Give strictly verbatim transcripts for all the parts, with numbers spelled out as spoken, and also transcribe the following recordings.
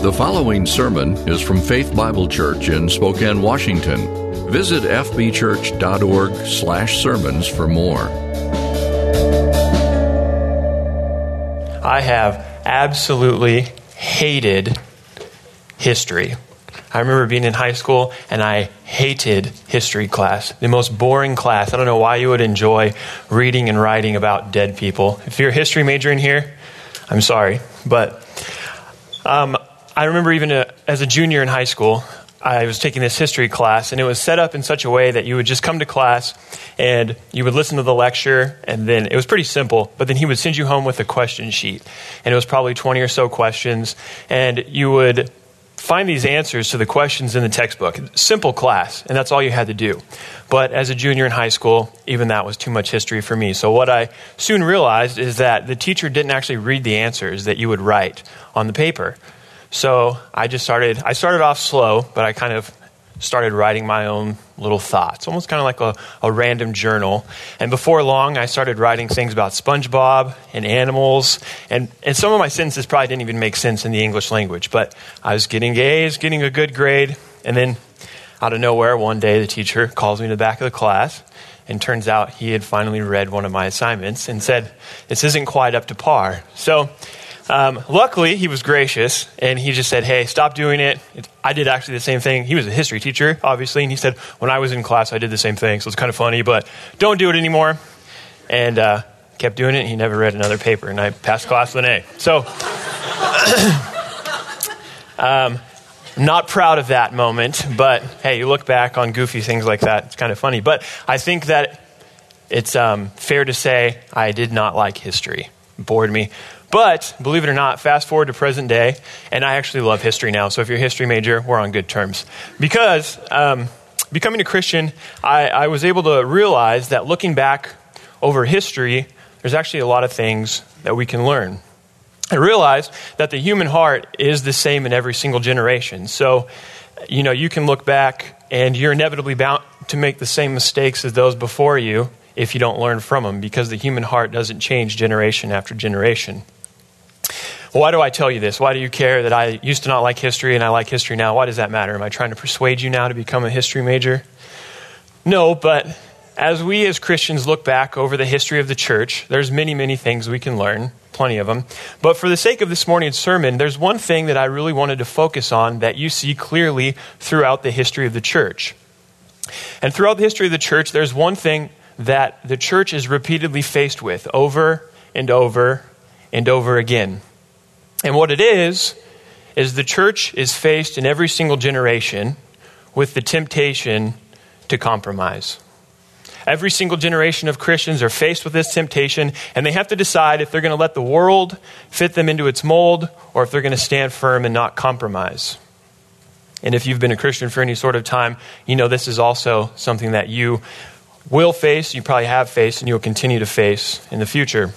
The following sermon is from Faith Bible Church in Spokane, Washington. Visit f b church dot org slash sermons for more. I have absolutely hated history. I remember being in high school and I hated history class. The most boring class. I don't know why you would enjoy reading and writing about dead people. If you're a history major in here, I'm sorry. But um, I remember even a, as a junior in high school, I was taking this history class, and it was set up in such a way that you would just come to class and you would listen to the lecture, and then it was pretty simple, but then he would send you home with a question sheet, and it was probably twenty or so questions, and you would find these answers to the questions in the textbook. Simple class, and that's all you had to do. But as a junior in high school, even that was too much history for me. So what I soon realized is that the teacher didn't actually read the answers that you would write on the paper. So I just started, I started off slow, but I kind of started writing my own little thoughts, almost kind of like a, a random journal. And before long, I started writing things about SpongeBob and animals. And, and some of my sentences probably didn't even make sense in the English language, but I was getting A's, getting a good grade. And then out of nowhere, one day the teacher calls me to the back of the class, and turns out he had finally read one of my assignments and said, "This isn't quite up to par." So Um, luckily, he was gracious, and he just said, "Hey, stop doing it." it. I did actually the same thing. He was a history teacher, obviously, and he said, when I was in class, I did the same thing, so it's kind of funny, but don't do it anymore. And uh, kept doing it, and he never read another paper, and I passed class with an A. So, um, not proud of that moment, but hey, you look back on goofy things like that, it's kind of funny. But I think that it's um, fair to say I did not like history. It bored me. But, believe it or not, fast forward to present day, and I actually love history now. So if you're a history major, we're on good terms. Because um, becoming a Christian, I, I was able to realize that looking back over history, there's actually a lot of things that we can learn. I realized that the human heart is the same in every single generation. So, you know, you can look back, and you're inevitably bound to make the same mistakes as those before you if you don't learn from them, because the human heart doesn't change generation after generation. Why do I tell you this? Why do you care that I used to not like history and I like history now? Why does that matter? Am I trying to persuade you now to become a history major? No, but as we as Christians look back over the history of the church, there's many, many things we can learn, plenty of them. But for the sake of this morning's sermon, there's one thing that I really wanted to focus on that you see clearly throughout the history of the church. And throughout the history of the church, there's one thing that the church is repeatedly faced with over and over and over again. And what it is, is the church is faced in every single generation with the temptation to compromise. Every single generation of Christians are faced with this temptation, and they have to decide if they're going to let the world fit them into its mold, or if they're going to stand firm and not compromise. And if you've been a Christian for any sort of time, you know this is also something that you will face, you probably have faced, and you'll continue to face in the future.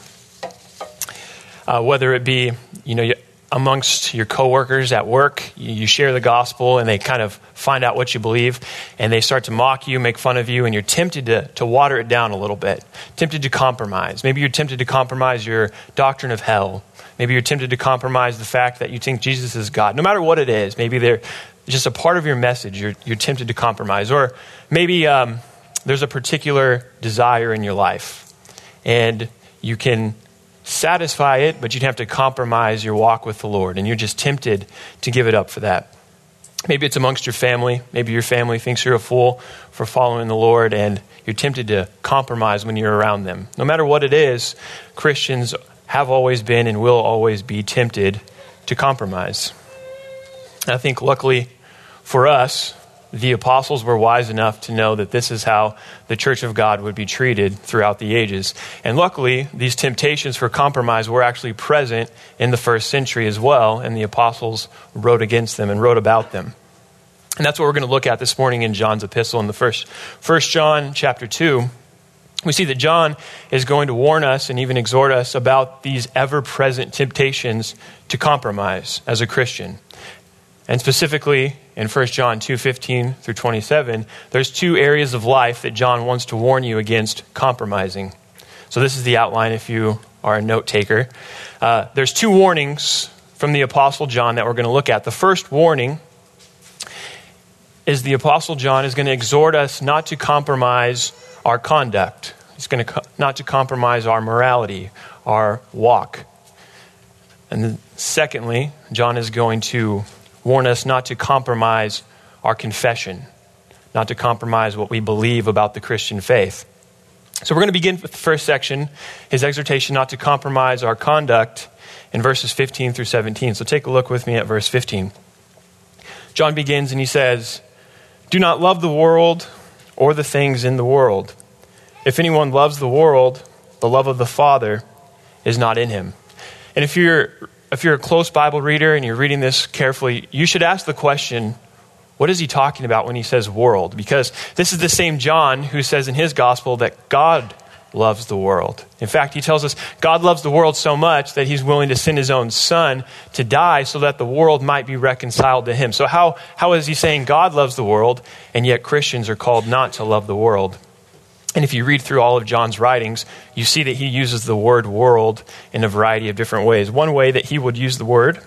Uh, whether it be, you know, amongst your coworkers at work, you, you share the gospel and they kind of find out what you believe, and they start to mock you, make fun of you, and you're tempted to, to water it down a little bit, tempted to compromise. Maybe you're tempted to compromise your doctrine of hell. Maybe you're tempted to compromise the fact that you think Jesus is God. No matter what it is, maybe they're just a part of your message, you're, you're tempted to compromise. Or maybe um, there's a particular desire in your life, and you can satisfy it, but you'd have to compromise your walk with the Lord, and you're just tempted to give it up for that. Maybe it's amongst your family. Maybe your family thinks you're a fool for following the Lord, and you're tempted to compromise when you're around them. No matter what it is, Christians have always been and will always be tempted to compromise. And I think luckily for us, the apostles were wise enough to know that this is how the church of God would be treated throughout the ages. And luckily, these temptations for compromise were actually present in the first century as well, and the apostles wrote against them and wrote about them. And that's what we're going to look at this morning in John's epistle in the first, First John chapter two. We see that John is going to warn us and even exhort us about these ever-present temptations to compromise as a Christian. And specifically, in First John two fifteen through twenty-seven, there's two areas of life that John wants to warn you against compromising. So this is the outline if you are a note taker. Uh, there's two warnings from the Apostle John that we're going to look at. The first warning is the Apostle John is going to exhort us not to compromise our conduct. He's going to co- not to compromise our morality, our walk. And then secondly, John is going to warn us not to compromise our confession, not to compromise what we believe about the Christian faith. So we're going to begin with the first section, his exhortation not to compromise our conduct, in verses fifteen through seventeen. So take a look with me at verse fifteen. John begins and he says, "Do not love the world or the things in the world. If anyone loves the world, the love of the Father is not in him." And if you're if you're a close Bible reader and you're reading this carefully, you should ask the question, what is he talking about when he says world? Because this is the same John who says in his gospel that God loves the world. In fact, he tells us God loves the world so much that he's willing to send his own son to die so that the world might be reconciled to him. So how, how is he saying God loves the world and yet Christians are called not to love the world? And if you read through all of John's writings, you see that he uses the word world in a variety of different ways. One way that he would use the word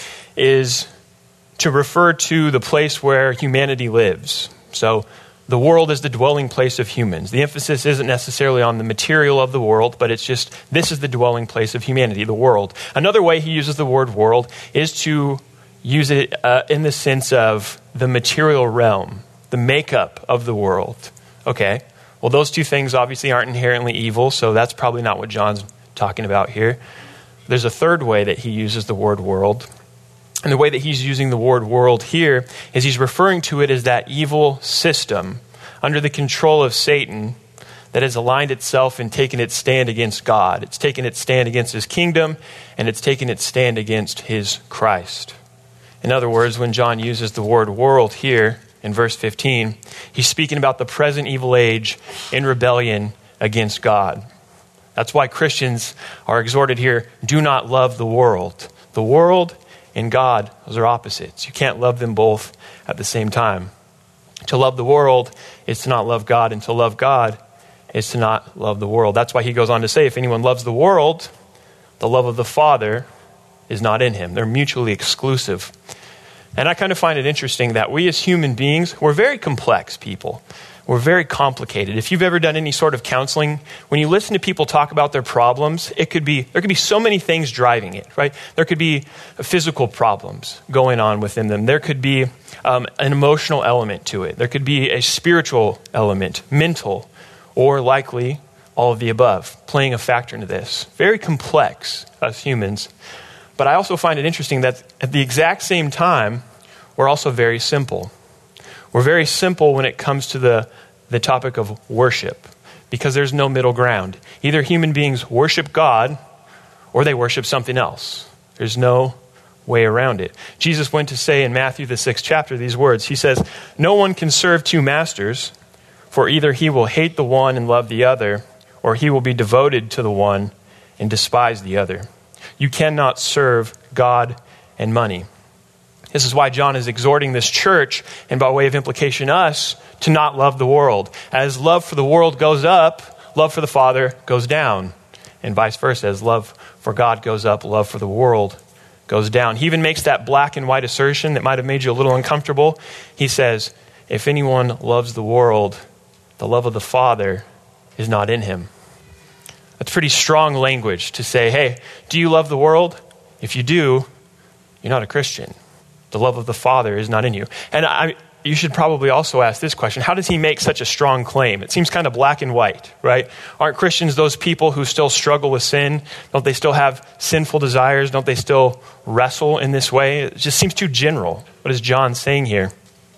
is to refer to the place where humanity lives. So the world is the dwelling place of humans. The emphasis isn't necessarily on the material of the world, but it's just, this is the dwelling place of humanity, the world. Another way he uses the word world is to use it uh, in the sense of the material realm, the makeup of the world. Okay, well, those two things obviously aren't inherently evil, so that's probably not what John's talking about here. There's a third way that he uses the word world. And the way that he's using the word world here is he's referring to it as that evil system under the control of Satan that has aligned itself and taken its stand against God. It's taken its stand against his kingdom, and it's taken its stand against his Christ. In other words, when John uses the word world here in verse fifteen, he's speaking about the present evil age in rebellion against God. That's why Christians are exhorted here, do not love the world. The world and God, those are opposites. You can't love them both at the same time. To love the world is to not love God, and to love God is to not love the world. That's why he goes on to say, if anyone loves the world, the love of the Father is not in him. They're mutually exclusive. And I kind of find it interesting that we as human beings, we're very complex people. We're very complicated. If you've ever done any sort of counseling, when you listen to people talk about their problems, it could be, there could be so many things driving it, right? There could be physical problems going on within them. There could be um, an emotional element to it. There could be a spiritual element, mental, or likely all of the above, playing a factor into this. Very complex as humans. But I also find it interesting that at the exact same time, we're also very simple. We're very simple when it comes to the, the topic of worship, because there's no middle ground. Either human beings worship God or they worship something else. There's no way around it. Jesus went to say in Matthew, the sixth chapter, these words. He says, no one can serve two masters, for either he will hate the one and love the other, or he will be devoted to the one and despise the other. You cannot serve God and money. This is why John is exhorting this church, and by way of implication us, to not love the world. As love for the world goes up, love for the Father goes down. And vice versa. As love for God goes up, love for the world goes down. He even makes that black and white assertion that might have made you a little uncomfortable. He says, if anyone loves the world, the love of the Father is not in him. That's pretty strong language to say, hey, do you love the world? If you do, you're not a Christian. The love of the Father is not in you. And I, you should probably also ask this question. How does he make such a strong claim? It seems kind of black and white, right? Aren't Christians those people who still struggle with sin? Don't they still have sinful desires? Don't they still wrestle in this way? It just seems too general. What is John saying here?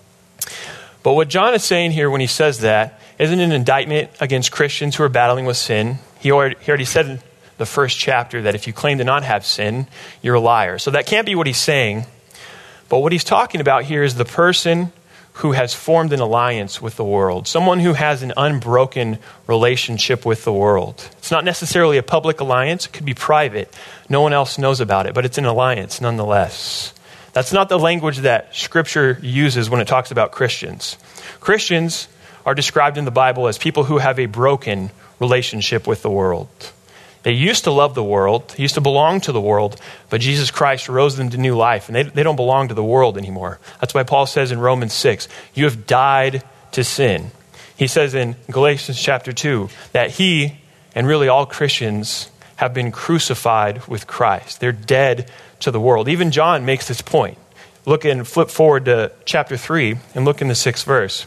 But what John is saying here when he says that isn't an indictment against Christians who are battling with sin. He already, he already said in the first chapter that if you claim to not have sin, you're a liar. So that can't be what he's saying. But what he's talking about here is the person who has formed an alliance with the world, someone who has an unbroken relationship with the world. It's not necessarily a public alliance. It could be private. No one else knows about it, but it's an alliance nonetheless. That's not the language that Scripture uses when it talks about Christians. Christians are described in the Bible as people who have a broken relationship with the world. They used to love the world, they used to belong to the world, but Jesus Christ rose them to new life, and they, they don't belong to the world anymore. That's why Paul says in Romans six, you have died to sin. He says in Galatians chapter two that he, and really all Christians, have been crucified with Christ. They're dead to the world. Even John makes this point. Look and flip forward to chapter three and look in the sixth verse.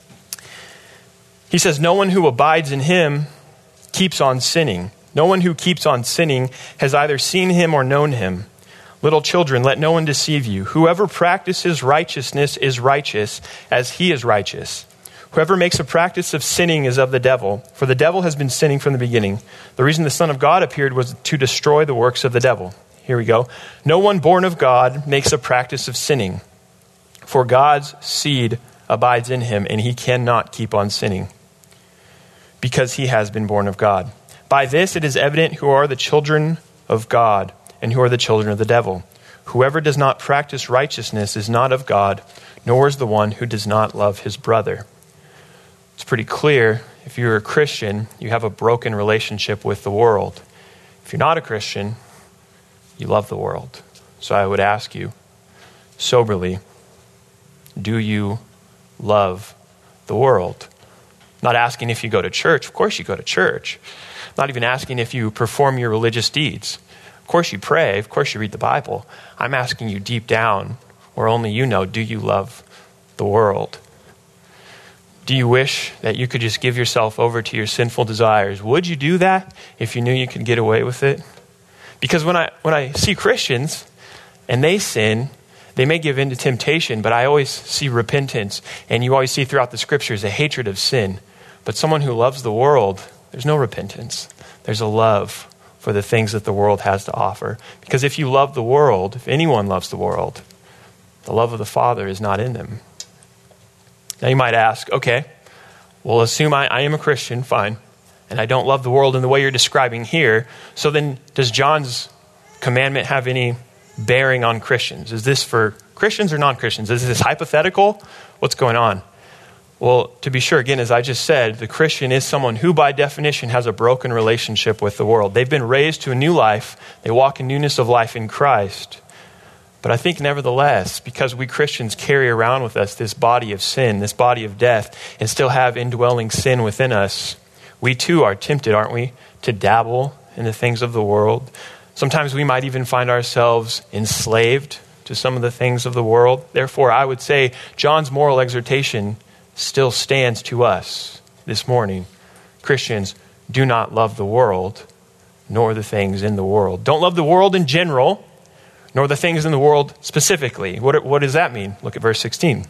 He says, no one who abides in him keeps on sinning. No one who keeps on sinning has either seen him or known him. Little children, let no one deceive you. Whoever practices righteousness is righteous as he is righteous. Whoever makes a practice of sinning is of the devil, for the devil has been sinning from the beginning. The reason the Son of God appeared was to destroy the works of the devil. Here we go. No one born of God makes a practice of sinning, for God's seed abides in him, and he cannot keep on sinning, because he has been born of God. By this it is evident who are the children of God and who are the children of the devil. Whoever does not practice righteousness is not of God, nor is the one who does not love his brother. It's pretty clear, if you're a Christian, you have a broken relationship with the world. If you're not a Christian, you love the world. So I would ask you, soberly, do you love the world? Not asking if you go to church. Of course you go to church. Not even asking if you perform your religious deeds. Of course you pray. Of course you read the Bible. I'm asking you deep down, where only you know, do you love the world? Do you wish that you could just give yourself over to your sinful desires? Would you do that if you knew you could get away with it? Because when I when I see Christians and they sin, they may give in to temptation, but I always see repentance. And you always see throughout the scriptures a hatred of sin. But someone who loves the world, there's no repentance. There's a love for the things that the world has to offer. Because if you love the world, if anyone loves the world, the love of the Father is not in them. Now you might ask, okay, well, assume I, I am a Christian, fine, and I don't love the world in the way you're describing here. So then does John's commandment have any bearing on Christians? Is this for Christians or non-Christians? Is this hypothetical? What's going on? Well, to be sure, again, as I just said, the Christian is someone who by definition has a broken relationship with the world. They've been raised to a new life. They walk in newness of life in Christ. But I think nevertheless, because we Christians carry around with us this body of sin, this body of death, and still have indwelling sin within us, we too are tempted, aren't we, to dabble in the things of the world. Sometimes we might even find ourselves enslaved to some of the things of the world. Therefore, I would say John's moral exhortation still stands to us this morning. Christians, do not love the world, nor the things in the world. Don't love the world in general, nor the things in the world specifically. What, what does that mean? Look at verse sixteen.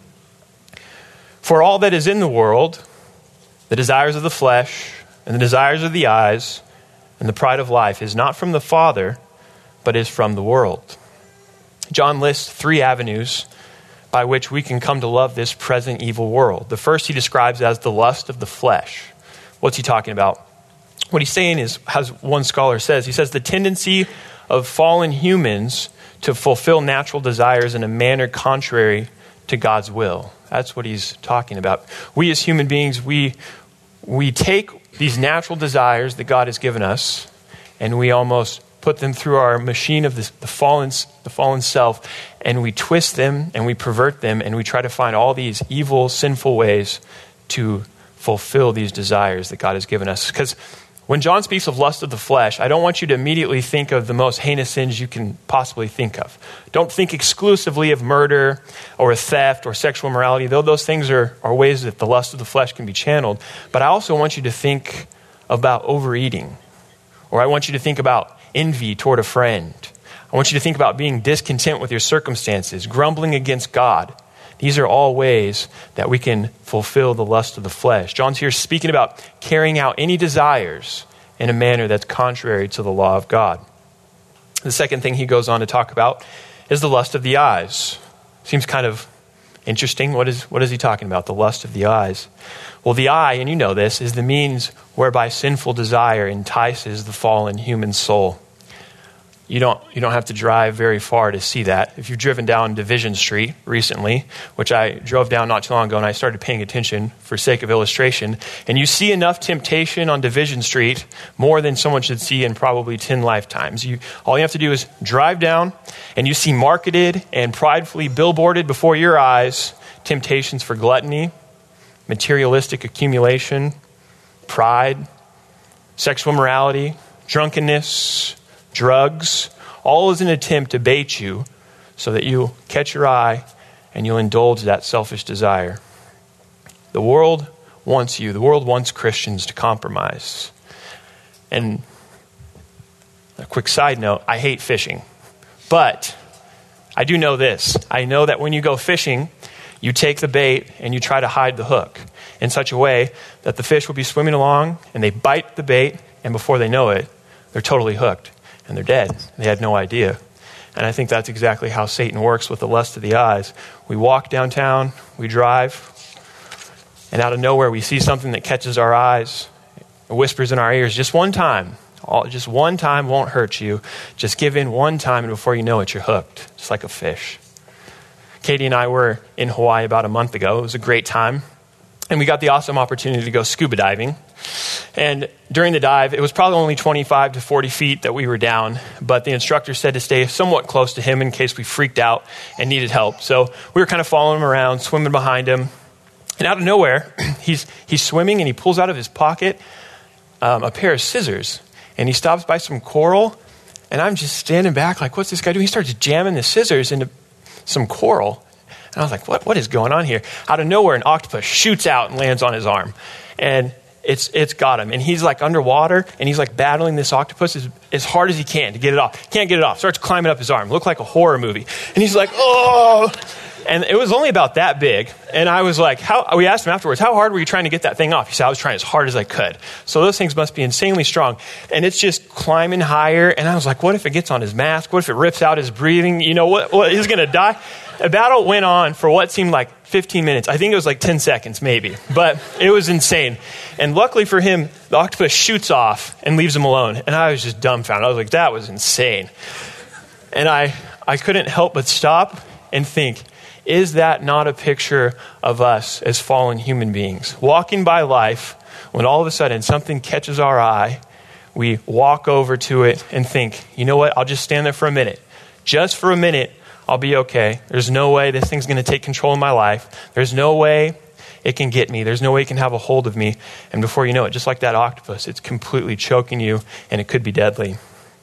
For all that is in the world, the desires of the flesh, and the desires of the eyes, and the pride of life, is not from the Father, but is from the world. John lists three avenues by which we can come to love this present evil world. The first he describes as the lust of the flesh. What's he talking about? What he's saying is, as one scholar says, he says the tendency of fallen humans to fulfill natural desires in a manner contrary to God's will. That's what he's talking about. We as human beings, we we take these natural desires that God has given us, and we almost put them through our machine of this, the fallen the fallen self, and we twist them and we pervert them, and we try to find all these evil, sinful ways to fulfill these desires that God has given us. Because when John speaks of lust of the flesh, I don't want you to immediately think of the most heinous sins you can possibly think of. Don't think exclusively of murder or theft or sexual immorality, though those things are, are ways that the lust of the flesh can be channeled. But I also want you to think about overeating, or I want you to think about envy toward a friend. I want you to think about being discontent with your circumstances, grumbling against God. These are all ways that we can fulfill the lust of the flesh. John's here speaking about carrying out any desires in a manner that's contrary to the law of God. The second thing he goes on to talk about is the lust of the eyes. Seems kind of interesting. What is, what is he talking about? The lust of the eyes. Well, the eye, and you know this, is the means whereby sinful desire entices the fallen human soul. You don't you don't have to drive very far to see that. If you've driven down Division Street recently, which I drove down not too long ago, and I started paying attention for sake of illustration, and you see enough temptation on Division Street, more than someone should see in probably ten lifetimes. You all you have to do is drive down, and you see marketed and pridefully billboarded before your eyes temptations for gluttony, materialistic accumulation, pride, sexual immorality, drunkenness, drugs, all is an attempt to bait you so that you'll catch your eye and you'll indulge that selfish desire. The world wants you, the world wants Christians to compromise. And a quick side note, I hate fishing. But I do know this. I know that when you go fishing, you take the bait and you try to hide the hook in such a way that the fish will be swimming along and they bite the bait, and before they know it, they're totally hooked. And they're dead. They had no idea. And I think that's exactly how Satan works with the lust of the eyes. We walk downtown, we drive, and out of nowhere we see something that catches our eyes. It whispers in our ears, just one time. All, just one time won't hurt you. Just give in one time, and before you know it, you're hooked. Just like a fish. Katie and I were in Hawaii about a month ago. It was a great time. And we got the awesome opportunity to go scuba diving. And during the dive, it was probably only twenty-five to forty feet that we were down, but the instructor said to stay somewhat close to him in case we freaked out and needed help. So we were kind of following him around, swimming behind him. And out of nowhere, he's he's swimming and he pulls out of his pocket um, a pair of scissors. And he stops by some coral. And I'm just standing back like, what's this guy doing? He starts jamming the scissors into some coral. And I was like, what? what is going on here? Out of nowhere, an octopus shoots out and lands on his arm. And It's it's got him. And he's like underwater, and he's like battling this octopus as, as hard as he can to get it off. Can't get it off. Starts climbing up his arm. Looked like a horror movie. And he's like, oh. And it was only about that big. And I was like, how? We asked him afterwards, how hard were you trying to get that thing off? He said, I was trying as hard as I could. So those things must be insanely strong. And it's just climbing higher. And I was like, what if it gets on his mask? What if it rips out his breathing? You know, what? what he's going to die? The battle went on for what seemed like fifteen minutes. I think it was like ten seconds maybe. But it was insane. And luckily for him, the octopus shoots off and leaves him alone. And I was just dumbfounded. I was like, that was insane. And I, I couldn't help but stop and think, is that not a picture of us as fallen human beings? Walking by life, when all of a sudden something catches our eye, we walk over to it and think, you know what, I'll just stand there for a minute. Just for a minute, I'll be okay. There's no way this thing's going to take control of my life. There's no way it can get me. There's no way it can have a hold of me. And before you know it, just like that octopus, it's completely choking you, and it could be deadly.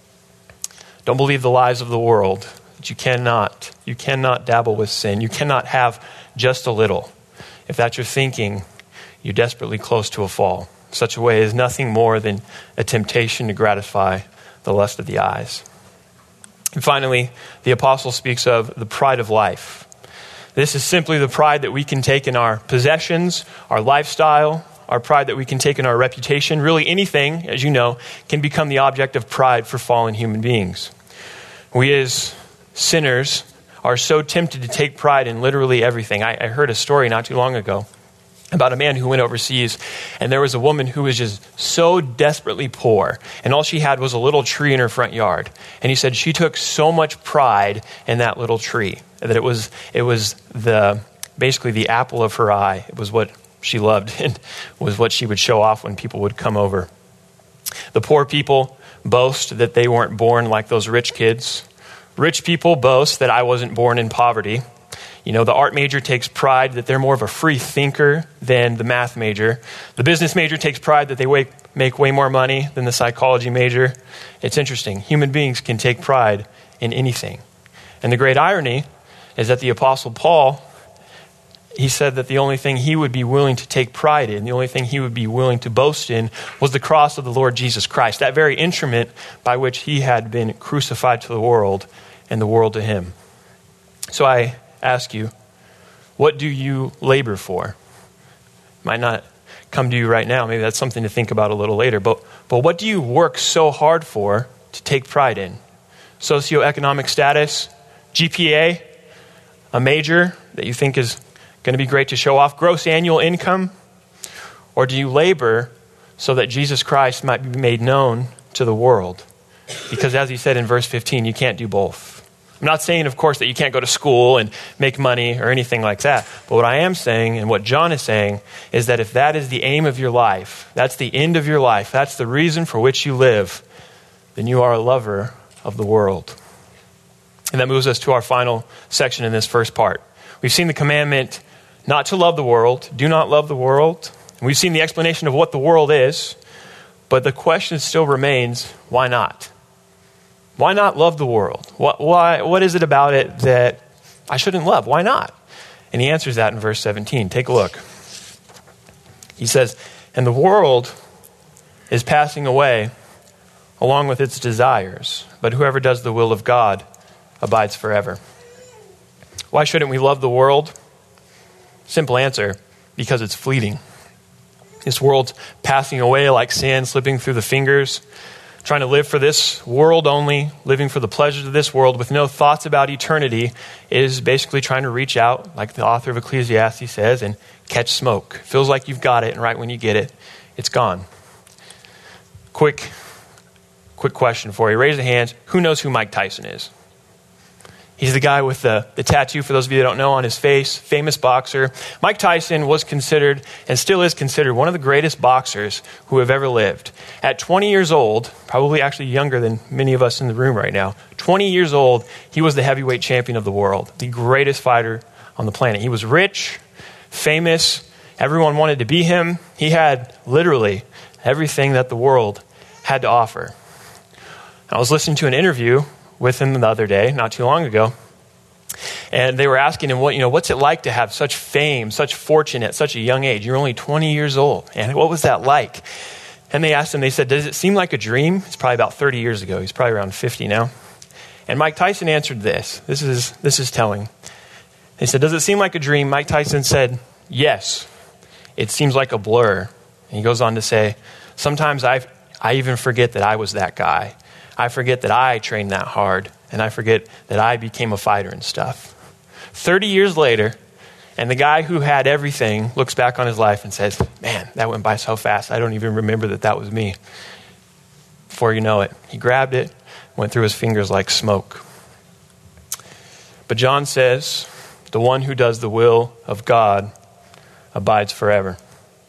Don't believe the lies of the world. That you cannot, you cannot dabble with sin. You cannot have just a little. If that's your thinking, you're desperately close to a fall. Such a way is nothing more than a temptation to gratify the lust of the eyes. And finally, the apostle speaks of the pride of life. This is simply the pride that we can take in our possessions, our lifestyle, our pride that we can take in our reputation. Really anything, as you know, can become the object of pride for fallen human beings. We as sinners are so tempted to take pride in literally everything. I, I heard a story not too long ago about a man who went overseas, and there was a woman who was just so desperately poor, and all she had was a little tree in her front yard. And he said she took so much pride in that little tree that it was it was the basically the apple of her eye. It was what she loved and was what she would show off when people would come over. The poor people boast that they weren't born like those rich kids. Rich people boast that I wasn't born in poverty. You know, the art major takes pride that they're more of a free thinker than the math major. The business major takes pride that they way, make way more money than the psychology major. It's interesting. Human beings can take pride in anything. And the great irony is that the Apostle Paul, he said that the only thing he would be willing to take pride in, the only thing he would be willing to boast in, was the cross of the Lord Jesus Christ, that very instrument by which he had been crucified to the world and the world to him. So I ask you, what do you labor for? Might not come to you right now. Maybe that's something to think about a little later. But but what do you work so hard for to take pride in? Socioeconomic status, G P A, a major that you think is going to be great to show off, gross annual income? Or do you labor so that Jesus Christ might be made known to the world? Because as he said in verse fifteen, you can't do both. I'm not saying, of course, that you can't go to school and make money or anything like that. But what I am saying, and what John is saying, is that if that is the aim of your life, that's the end of your life, that's the reason for which you live, then you are a lover of the world. And that moves us to our final section in this first part. We've seen the commandment not to love the world, do not love the world. And we've seen the explanation of what the world is. But the question still remains, why not? Why not love the world? What, why, what is it about it that I shouldn't love? Why not? And he answers that in verse seventeen. Take a look. He says, and the world is passing away along with its desires, but whoever does the will of God abides forever. Why shouldn't we love the world? Simple answer, because it's fleeting. This world's passing away like sand slipping through the fingers. Trying to live for this world only, living for the pleasures of this world with no thoughts about eternity is basically trying to reach out, like the author of Ecclesiastes says, and catch smoke. Feels like you've got it, and right when you get it, it's gone. Quick, quick question for you. Raise the hands. Who knows who Mike Tyson is? He's the guy with the, the tattoo, for those of you that don't know, on his face, famous boxer. Mike Tyson was considered, and still is considered, one of the greatest boxers who have ever lived. At twenty years old, probably actually younger than many of us in the room right now, twenty years old, he was the heavyweight champion of the world, the greatest fighter on the planet. He was rich, famous, everyone wanted to be him. He had literally everything that the world had to offer. I was listening to an interview with him the other day, not too long ago. And they were asking him, what, you know, what's it like to have such fame, such fortune at such a young age? You're only twenty years old. And what was that like? And they asked him, they said, does it seem like a dream? It's probably about thirty years ago. He's probably around fifty now. And Mike Tyson answered this. This is, this is telling. They said, does it seem like a dream? Mike Tyson said, yes. It seems like a blur. And he goes on to say, sometimes I I even forget that I was that guy. I forget that I trained that hard, and I forget that I became a fighter and stuff. thirty years later, and the guy who had everything looks back on his life and says, man, that went by so fast, I don't even remember that that was me. Before you know it, he grabbed it, went through his fingers like smoke. But John says, the one who does the will of God abides forever.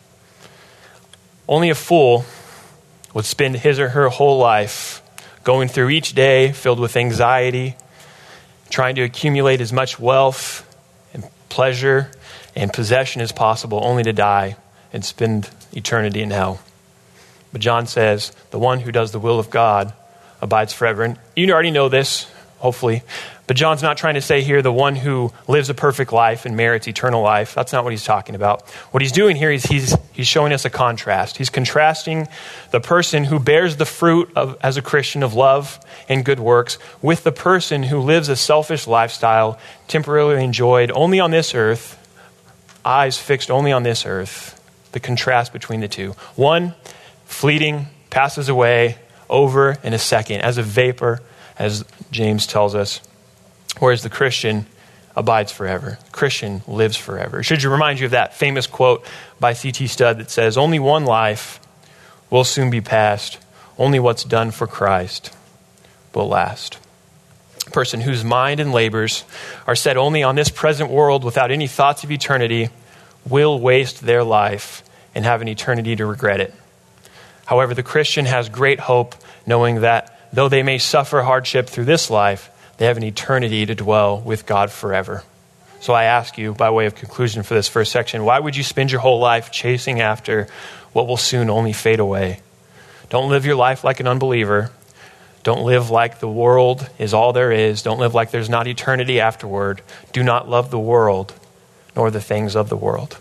Only a fool would spend his or her whole life going through each day filled with anxiety, trying to accumulate as much wealth and pleasure and possession as possible, only to die and spend eternity in hell. But John says, the one who does the will of God abides forever. And you already know this, hopefully. But John's not trying to say here the one who lives a perfect life and merits eternal life. That's not what he's talking about. What he's doing here is he's he's showing us a contrast. He's contrasting the person who bears the fruit of as a Christian of love and good works with the person who lives a selfish lifestyle, temporarily enjoyed only on this earth, eyes fixed only on this earth. The contrast between the two. One, fleeting, passes away over in a second as a vapor, as James tells us. Whereas the Christian abides forever. The Christian lives forever. Should you remind you of that famous quote by C T Studd that says, only one life will soon be past. Only what's done for Christ will last. A person whose mind and labors are set only on this present world without any thoughts of eternity will waste their life and have an eternity to regret it. However, the Christian has great hope knowing that though they may suffer hardship through this life, they have an eternity to dwell with God forever. So I ask you, by way of conclusion for this first section, why would you spend your whole life chasing after what will soon only fade away? Don't live your life like an unbeliever. Don't live like the world is all there is. Don't live like there's not eternity afterward. Do not love the world, nor the things of the world.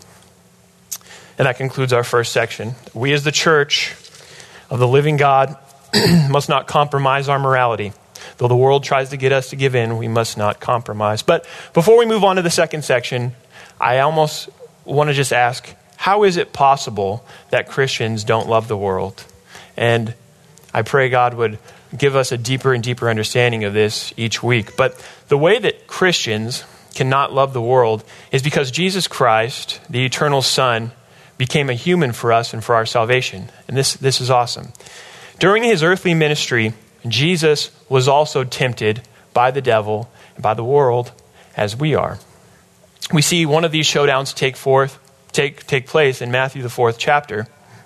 And that concludes our first section. We as the church of the living God must not compromise our morality. Though the world tries to get us to give in, we must not compromise. But before we move on to the second section, I almost want to just ask, how is it possible that Christians don't love the world? And I pray God would give us a deeper and deeper understanding of this each week. But the way that Christians cannot love the world is because Jesus Christ, the eternal Son, became a human for us and for our salvation. And this, this is awesome. During his earthly ministry, Jesus was also tempted by the devil and by the world as we are. We see one of these showdowns take forth, take, take place in Matthew, the fourth chapter,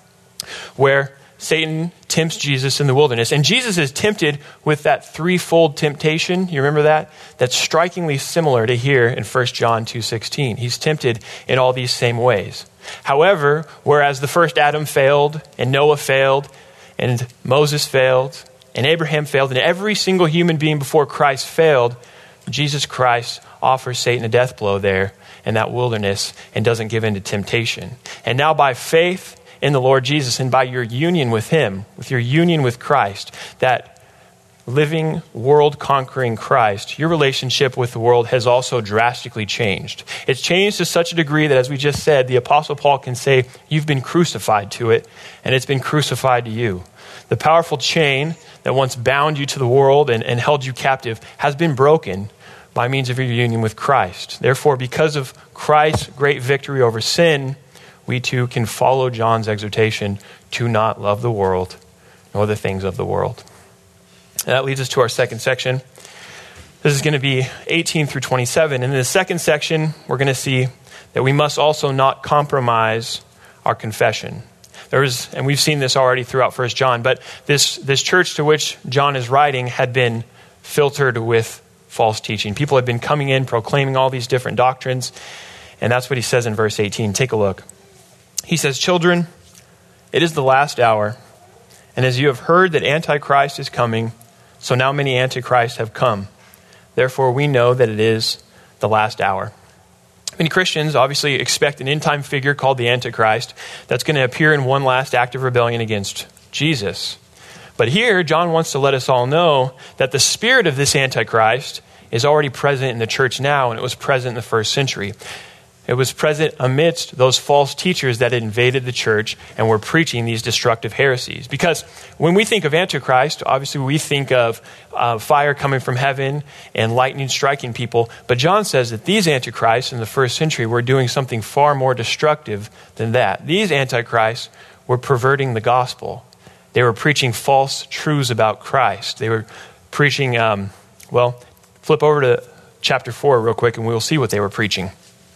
where Satan tempts Jesus in the wilderness. And Jesus is tempted with that threefold temptation. You remember that? That's strikingly similar to here in First John two sixteen. He's tempted in all these same ways. However, whereas the first Adam failed, and Noah failed, and Moses failed, and Abraham failed, and every single human being before Christ failed, Jesus Christ offers Satan a death blow there in that wilderness and doesn't give in to temptation. And now by faith in the Lord Jesus and by your union with him, with your union with Christ, that living, world-conquering Christ, your relationship with the world has also drastically changed. It's changed to such a degree that, as we just said, the Apostle Paul can say, you've been crucified to it, and it's been crucified to you. The powerful chain that once bound you to the world and, and held you captive has been broken by means of your union with Christ. Therefore, because of Christ's great victory over sin, we too can follow John's exhortation to not love the world nor the things of the world. And that leads us to our second section. This is going to be eighteen through twenty-seven. And in the second section, we're going to see that we must also not compromise our confession. There is, and we've seen this already throughout First John, but this, this church to which John is writing had been filtered with false teaching. People had been coming in, proclaiming all these different doctrines. And that's what he says in verse eighteen. Take a look. He says, "Children, it is the last hour. And as you have heard that Antichrist is coming, so now many Antichrists have come. Therefore, we know that it is the last hour." Many Christians obviously expect an end-time figure called the Antichrist that's going to appear in one last act of rebellion against Jesus. But here, John wants to let us all know that the spirit of this Antichrist is already present in the church now, and it was present in the first century. It was present amidst those false teachers that had invaded the church and were preaching these destructive heresies. Because when we think of Antichrist, obviously we think of uh, fire coming from heaven and lightning striking people. But John says that these Antichrists in the first century were doing something far more destructive than that. These Antichrists were perverting the gospel. They were preaching false truths about Christ. They were preaching, um, well, flip over to chapter four real quick and we'll see what they were preaching.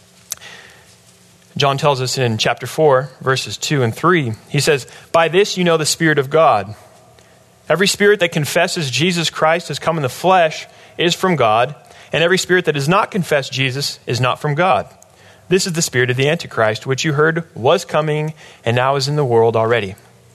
John tells us in chapter four, verses two and three, he says, "By this you know the Spirit of God. Every spirit that confesses Jesus Christ has come in the flesh is from God, and every spirit that does not confess Jesus is not from God. This is the spirit of the Antichrist, which you heard was coming and now is in the world already."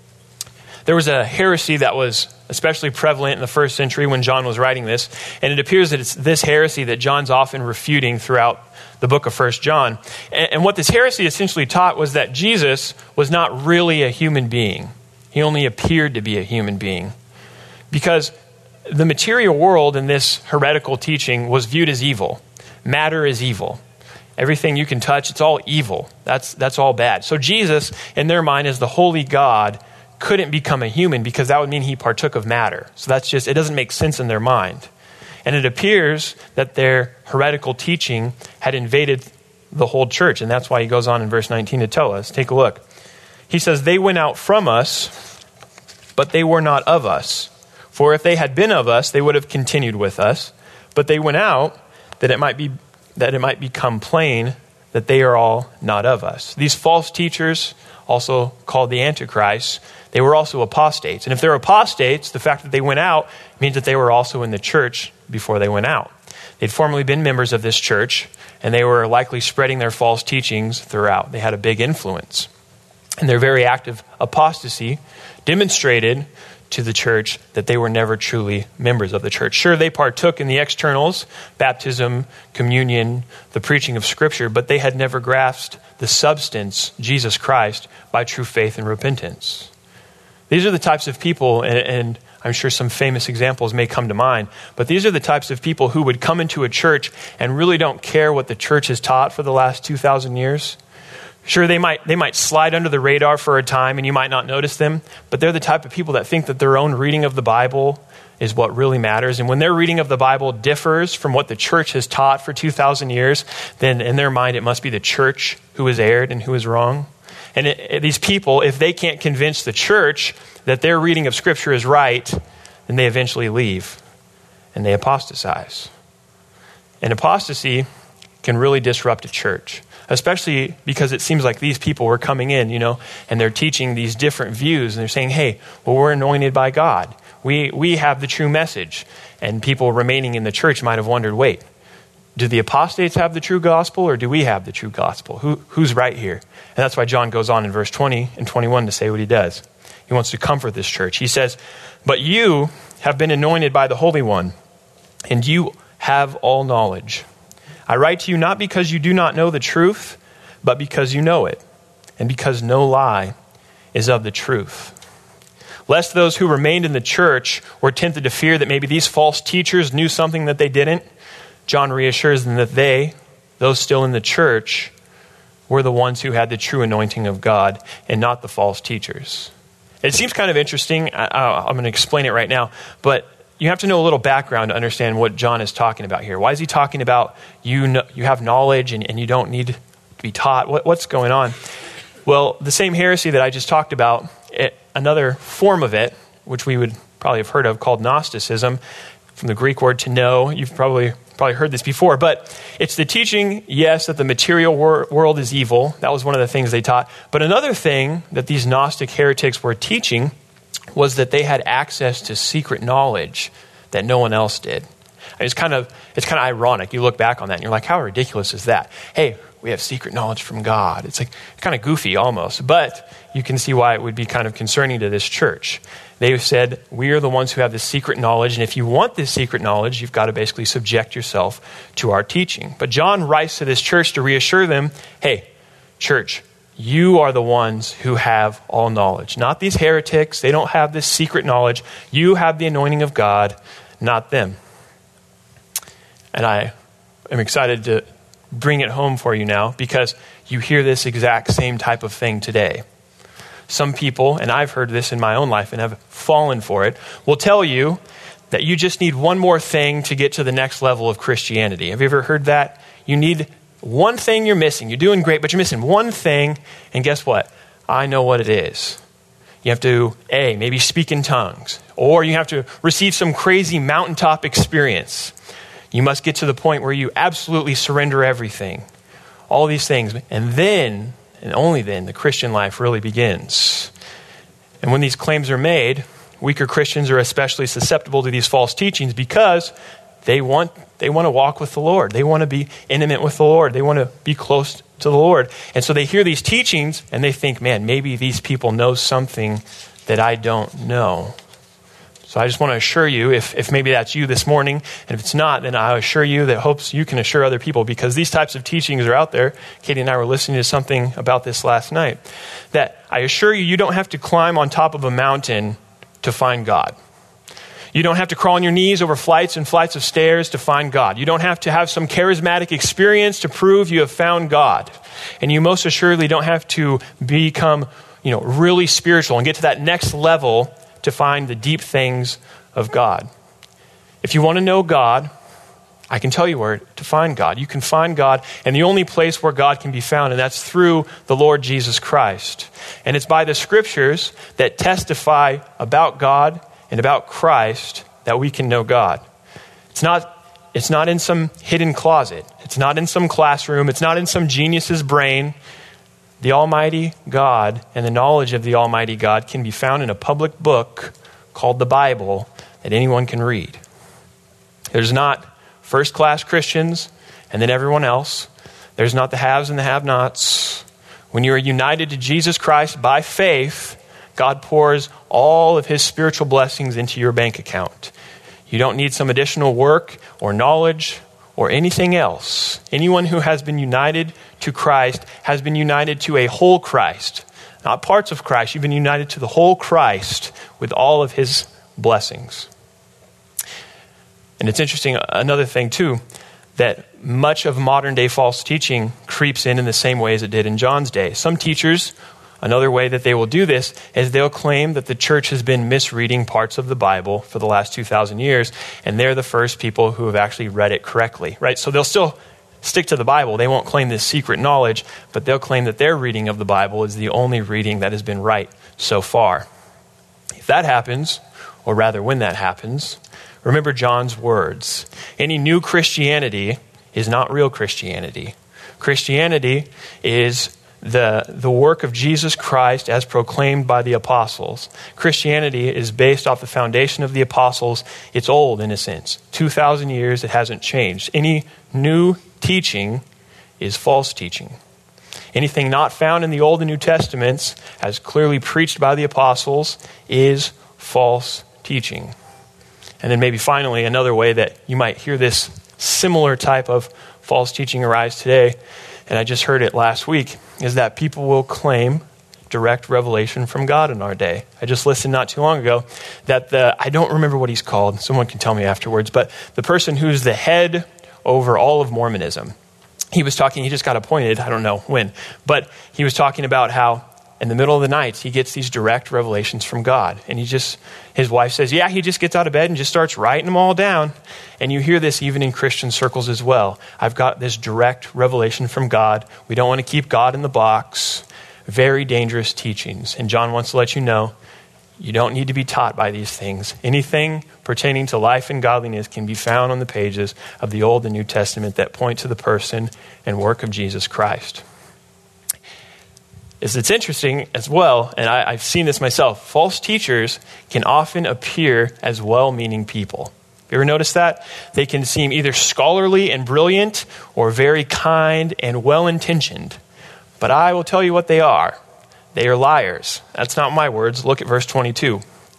There was a heresy that was especially prevalent in the first century when John was writing this, and it appears that it's this heresy that John's often refuting throughout the book of First John. And, and what this heresy essentially taught was that Jesus was not really a human being. He only appeared to be a human being. Because the material world in this heretical teaching was viewed as evil. Matter is evil. Everything you can touch, it's all evil. That's, that's all bad. So Jesus, in their mind, as the holy God, couldn't become a human because that would mean he partook of matter. So that's just, it doesn't make sense in their mind. And it appears that their heretical teaching had invaded the whole church. And that's why he goes on in verse nineteen to tell us. Take a look. He says, "They went out from us, but they were not of us. For if they had been of us, they would have continued with us. But they went out that it might be that it might become plain that they are all not of us." These false teachers, also called the Antichrist, they were also apostates. And if they're apostates, the fact that they went out means that they were also in the church before they went out. They'd formerly been members of this church, and they were likely spreading their false teachings throughout. They had a big influence. And their very act of apostasy demonstrated to the church that they were never truly members of the church. Sure, they partook in the externals, baptism, communion, the preaching of Scripture, but they had never grasped the substance, Jesus Christ, by true faith and repentance. These are the types of people, and, and I'm sure some famous examples may come to mind, but these are the types of people who would come into a church and really don't care what the church has taught for the last two thousand years. Sure, they might they might slide under the radar for a time and you might not notice them, but they're the type of people that think that their own reading of the Bible is what really matters. And when their reading of the Bible differs from what the church has taught for two thousand years, then in their mind it must be the church who has erred and who is wrong. And it, it, these people, if they can't convince the church that their reading of Scripture is right, then they eventually leave and they apostatize. And apostasy can really disrupt a church, especially because it seems like these people were coming in, you know, and they're teaching these different views, and they're saying, hey, well, we're anointed by God. We we have the true message. And people remaining in the church might have wondered, wait, do the apostates have the true gospel, or do we have the true gospel? Who Who's right here? And that's why John goes on in verse twenty and twenty-one to say what he does. He wants to comfort this church. He says, but you have been anointed by the Holy One, and you have all knowledge. I write to you not because you do not know the truth, but because you know it, and because no lie is of the truth. Lest those who remained in the church were tempted to fear that maybe these false teachers knew something that they didn't, John reassures them that they, those still in the church, were the ones who had the true anointing of God and not the false teachers. It seems kind of interesting. I, I'm going to explain it right now, but you have to know a little background to understand what John is talking about here. Why is he talking about you know, you have knowledge and, and you don't need to be taught? What, what's going on? Well, the same heresy that I just talked about, it, another form of it, which we would probably have heard of, called Gnosticism, from the Greek word to know. You've probably probably heard this before, but it's the teaching, yes, that the material wor- world is evil. That was one of the things they taught. But another thing that these Gnostic heretics were teaching was that they had access to secret knowledge that no one else did. It's kind of it's kind of ironic. You look back on that and you're like, how ridiculous is that? Hey, we have secret knowledge from God. It's like kind of goofy almost, but you can see why it would be kind of concerning to this church. They said, we are the ones who have this secret knowledge, and if you want this secret knowledge, you've got to basically subject yourself to our teaching. But John writes to this church to reassure them, hey, church, you are the ones who have all knowledge. Not these heretics. They don't have this secret knowledge. You have the anointing of God, not them. And I am excited to bring it home for you now because you hear this exact same type of thing today. Some people, and I've heard this in my own life and have fallen for it, will tell you that you just need one more thing to get to the next level of Christianity. Have you ever heard that? You need one thing you're missing. You're doing great, but you're missing one thing. And guess what? I know what it is. You have to, A, maybe speak in tongues. Or you have to receive some crazy mountaintop experience. You must get to the point where you absolutely surrender everything. All these things. And then, and only then, the Christian life really begins. And when these claims are made, weaker Christians are especially susceptible to these false teachings because They want they want to walk with the Lord. They want to be intimate with the Lord. They want to be close to the Lord. And so they hear these teachings and they think, man, maybe these people know something that I don't know. So I just want to assure you, if, if maybe that's you this morning, and if it's not, then I assure you that hopes you can assure other people, because these types of teachings are out there. Katie and I were listening to something about this last night, that I assure you, you don't have to climb on top of a mountain to find God. You don't have to crawl on your knees over flights and flights of stairs to find God. You don't have to have some charismatic experience to prove you have found God. And you most assuredly don't have to become, you know, really spiritual and get to that next level to find the deep things of God. If you want to know God, I can tell you where to find God. You can find God, and the only place where God can be found, and that's through the Lord Jesus Christ. And it's by the scriptures that testify about God and about Christ that we can know God. It's not, it's not in some hidden closet. It's not in some classroom. It's not in some genius's brain. The Almighty God and the knowledge of the Almighty God can be found in a public book called the Bible that anyone can read. There's not first-class Christians and then everyone else. There's not the haves and the have-nots. When you are united to Jesus Christ by faith, God pours all of his spiritual blessings into your bank account. You don't need some additional work or knowledge or anything else. Anyone who has been united to Christ has been united to a whole Christ. Not parts of Christ. You've been united to the whole Christ with all of his blessings. And it's interesting, another thing too, that much of modern day false teaching creeps in in the same way as it did in John's day. Some teachers, another way that they will do this is they'll claim that the church has been misreading parts of the Bible for the last two thousand years, and they're the first people who have actually read it correctly, right? So they'll still stick to the Bible. They won't claim this secret knowledge, but they'll claim that their reading of the Bible is the only reading that has been right so far. If that happens, or rather when that happens, remember John's words. Any new Christianity is not real Christianity. Christianity is the, the work of Jesus Christ as proclaimed by the apostles. Christianity is based off the foundation of the apostles. It's old in a sense. two thousand years, it hasn't changed. Any new teaching is false teaching. Anything not found in the Old and New Testaments, as clearly preached by the apostles, is false teaching. And then maybe finally, another way that you might hear this similar type of false teaching arise today, and I just heard it last week, is that people will claim direct revelation from God in our day. I just listened not too long ago that the, I don't remember what he's called, someone can tell me afterwards, but the person who's the head over all of Mormonism, he was talking, he just got appointed, I don't know when, but he was talking about how in the middle of the night, he gets these direct revelations from God. And he just, his wife says, yeah, he just gets out of bed and just starts writing them all down. And you hear this even in Christian circles as well. I've got this direct revelation from God. We don't want to keep God in the box. Very dangerous teachings. And John wants to let you know, you don't need to be taught by these things. Anything pertaining to life and godliness can be found on the pages of the Old and New Testament that point to the person and work of Jesus Christ. Is it's interesting as well, and I, I've seen this myself, false teachers can often appear as well-meaning people. You ever notice that? They can seem either scholarly and brilliant or very kind and well-intentioned. But I will tell you what they are. They are liars. That's not my words. Look at verse twenty-two.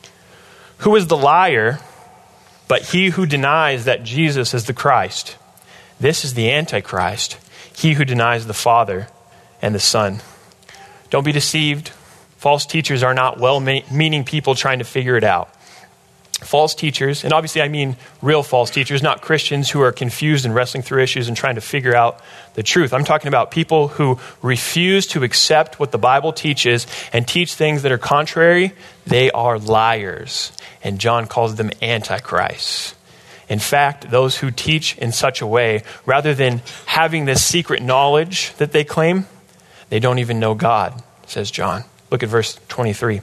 Who is the liar but he who denies that Jesus is the Christ? This is the Antichrist, he who denies the Father and the Son. Don't be deceived. False teachers are not well-meaning people trying to figure it out. False teachers, and obviously I mean real false teachers, not Christians who are confused and wrestling through issues and trying to figure out the truth. I'm talking about people who refuse to accept what the Bible teaches and teach things that are contrary. They are liars, and John calls them antichrists. In fact, those who teach in such a way, rather than having this secret knowledge that they claim, they don't even know God, says John. Look at verse twenty-three.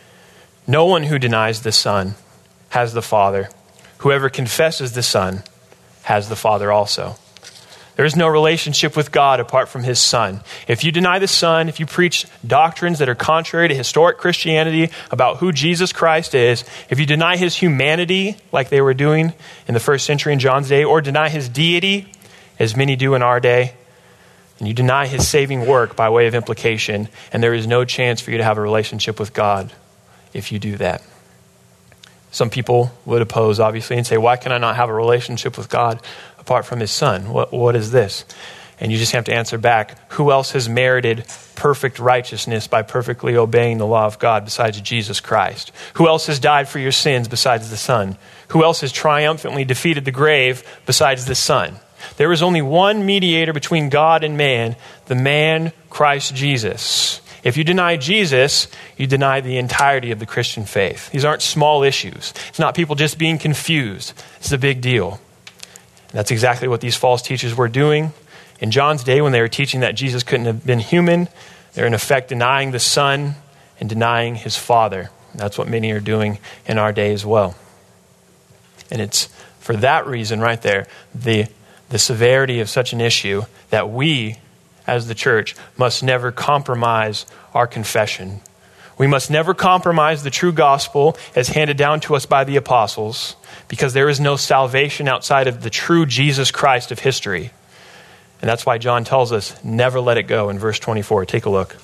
No one who denies the Son has the Father. Whoever confesses the Son has the Father also. There is no relationship with God apart from his Son. If you deny the Son, if you preach doctrines that are contrary to historic Christianity about who Jesus Christ is, if you deny his humanity like they were doing in the first century in John's day, or deny his deity as many do in our day, and you deny his saving work by way of implication, and there is no chance for you to have a relationship with God if you do that. Some people would oppose, obviously, and say, why can I not have a relationship with God apart from his Son? What, what is this? And you just have to answer back, who else has merited perfect righteousness by perfectly obeying the law of God besides Jesus Christ? Who else has died for your sins besides the Son? Who else has triumphantly defeated the grave besides the Son? There is only one mediator between God and man, the man Christ Jesus. If you deny Jesus, you deny the entirety of the Christian faith. These aren't small issues. It's not people just being confused. It's a big deal. And that's exactly what these false teachers were doing. In John's day, when they were teaching that Jesus couldn't have been human, they're in effect denying the Son and denying his Father. And that's what many are doing in our day as well. And it's for that reason right there, the the severity of such an issue, that we, as the church, must never compromise our confession. We must never compromise the true gospel as handed down to us by the apostles, because there is no salvation outside of the true Jesus Christ of history. And that's why John tells us, never let it go in verse twenty-four. Take a look.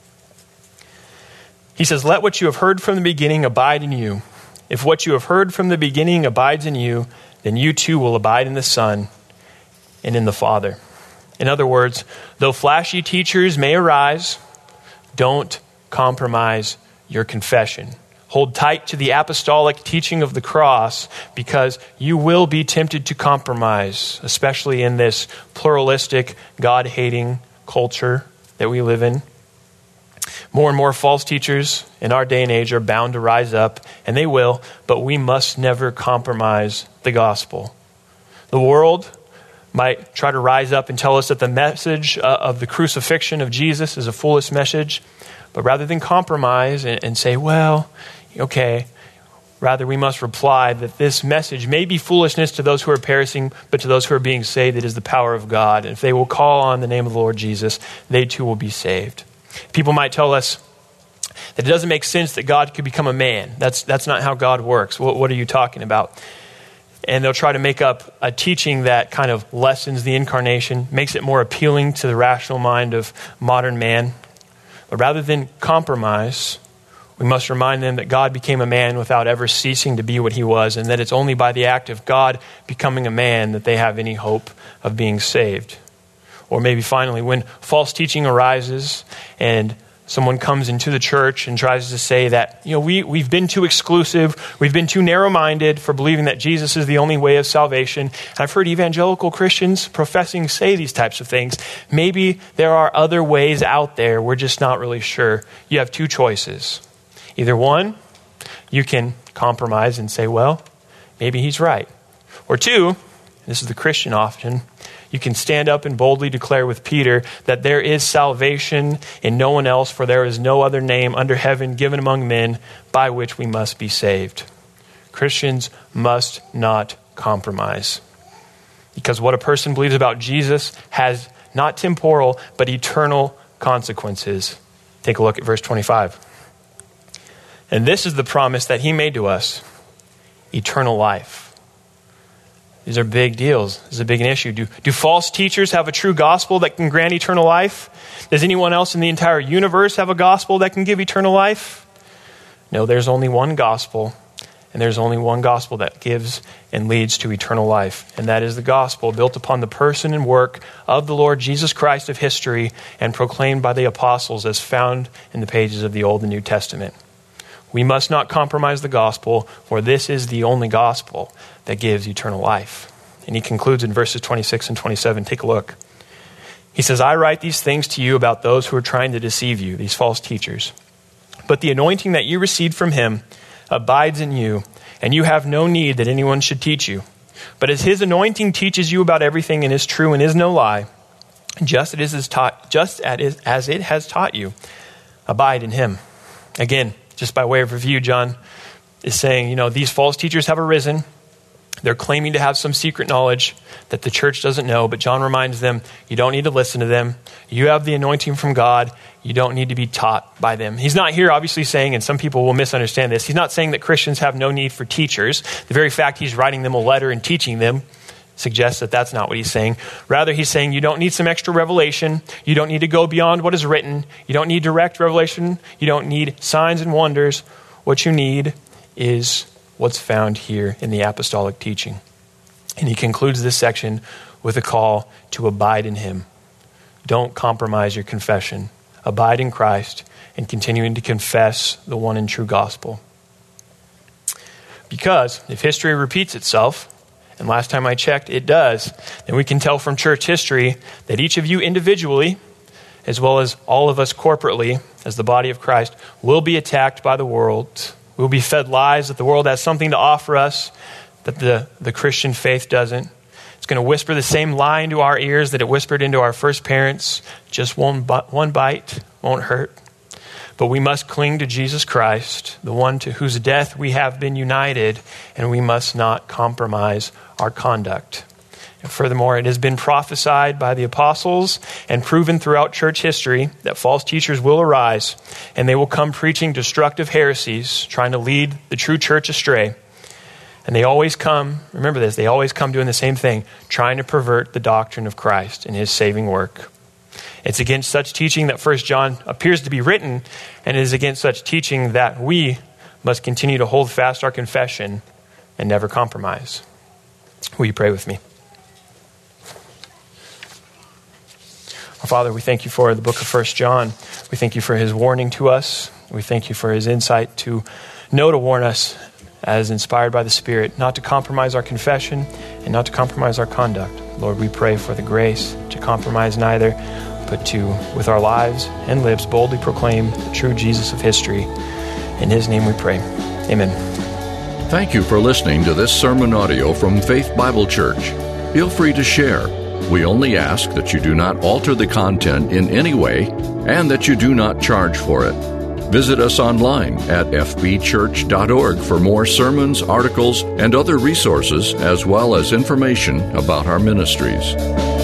He says, let what you have heard from the beginning abide in you. If what you have heard from the beginning abides in you, then you too will abide in the Son and in the Father. In other words, though flashy teachers may arise, don't compromise your confession. Hold tight to the apostolic teaching of the cross, because you will be tempted to compromise, especially in this pluralistic, God-hating culture that we live in. More and more false teachers in our day and age are bound to rise up, and they will, but we must never compromise the gospel. The world might try to rise up and tell us that the message uh, of the crucifixion of Jesus is a foolish message. But rather than compromise and, and say, well, okay, Rather, we must reply that this message may be foolishness to those who are perishing, but to those who are being saved, it is the power of God. And if they will call on the name of the Lord Jesus, they too will be saved. People might tell us that it doesn't make sense that God could become a man. That's, that's not how God works. What, what are you talking about? And they'll try to make up a teaching that kind of lessens the incarnation, makes it more appealing to the rational mind of modern man. But rather than compromise, we must remind them that God became a man without ever ceasing to be what he was, and that it's only by the act of God becoming a man that they have any hope of being saved. Or maybe finally, when false teaching arises and someone comes into the church and tries to say that, you know, we, we've been too exclusive, we've been too narrow-minded for believing that Jesus is the only way of salvation. And I've heard evangelical Christians professing say these types of things. Maybe there are other ways out there, we're just not really sure. You have two choices. Either one, you can compromise and say, well, maybe he's right. Or two, this is the Christian often, you can stand up and boldly declare with Peter that there is salvation in no one else, for there is no other name under heaven given among men by which we must be saved. Christians must not compromise, because what a person believes about Jesus has not temporal but eternal consequences. Take a look at verse twenty-five. And this is the promise that he made to us, eternal life. These are big deals. This is a big issue. Do, do false teachers have a true gospel that can grant eternal life? Does anyone else in the entire universe have a gospel that can give eternal life? No, there's only one gospel, and there's only one gospel that gives and leads to eternal life. And that is the gospel built upon the person and work of the Lord Jesus Christ of history and proclaimed by the apostles as found in the pages of the Old and New Testament. We must not compromise the gospel, for this is the only gospel that gives eternal life. And he concludes in verses twenty-six and twenty-seven. Take a look. He says, I write these things to you about those who are trying to deceive you, these false teachers. But the anointing that you received from him abides in you, and you have no need that anyone should teach you. But as his anointing teaches you about everything and is true and is no lie, just as it is taught, just as it has taught you, abide in him. Again, just by way of review, John is saying, you know, these false teachers have arisen. They're claiming to have some secret knowledge that the church doesn't know, but John reminds them, you don't need to listen to them. You have the anointing from God. You don't need to be taught by them. He's not here obviously saying, and some people will misunderstand this, he's not saying that Christians have no need for teachers. The very fact he's writing them a letter and teaching them suggests that that's not what he's saying. Rather, he's saying you don't need some extra revelation. You don't need to go beyond what is written. You don't need direct revelation. You don't need signs and wonders. What you need is what's found here in the apostolic teaching. And he concludes this section with a call to abide in him. Don't compromise your confession. Abide in Christ and continuing to confess the one and true gospel. Because if history repeats itself, and last time I checked, it does, then we can tell from church history that each of you individually, as well as all of us corporately, as the body of Christ, will be attacked by the world. We'll be fed lies that the world has something to offer us that the, the Christian faith doesn't. It's going to whisper the same lie into our ears that it whispered into our first parents. Just one, one bite won't hurt. But we must cling to Jesus Christ, the one to whose death we have been united, and we must not compromise our conduct. And furthermore, it has been prophesied by the apostles and proven throughout church history that false teachers will arise, and they will come preaching destructive heresies, trying to lead the true church astray. And they always come, remember this, they always come doing the same thing, trying to pervert the doctrine of Christ and his saving work. It's against such teaching that First John appears to be written, and it is against such teaching that we must continue to hold fast our confession and never compromise. Will you pray with me? Our Father, we thank you for the book of First John. We thank you for his warning to us. We thank you for his insight to know to warn us as inspired by the Spirit, not to compromise our confession and not to compromise our conduct. Lord, we pray for the grace to compromise neither, but to, with our lives and lips, boldly proclaim the true Jesus of history. In his name we pray. Amen. Thank you for listening to this sermon audio from Faith Bible Church. Feel free to share. We only ask that you do not alter the content in any way and that you do not charge for it. Visit us online at f b church dot org for more sermons, articles, and other resources, as well as information about our ministries.